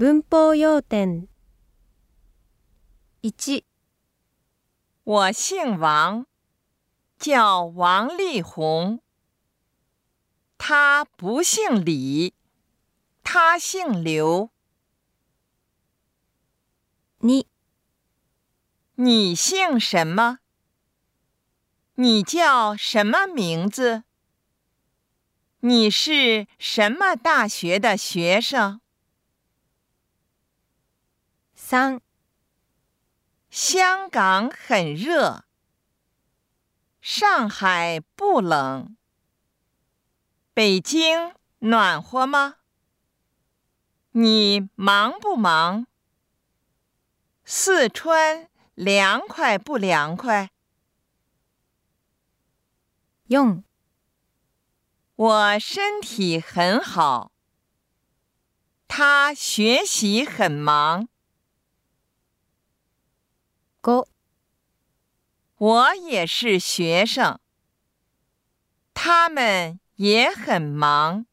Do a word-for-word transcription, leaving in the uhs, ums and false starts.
文法要点一、 我姓王，叫王力宏。他不姓李，他姓刘。 二、 你姓什么？你叫什么名字？你是什么大学的学生？ 三、 香港很热，上海不冷。北京暖和吗？你忙不忙？四川凉快不凉快？ 四、 我身体很好，他学习很忙。 五、 我也是学生，他们也很忙。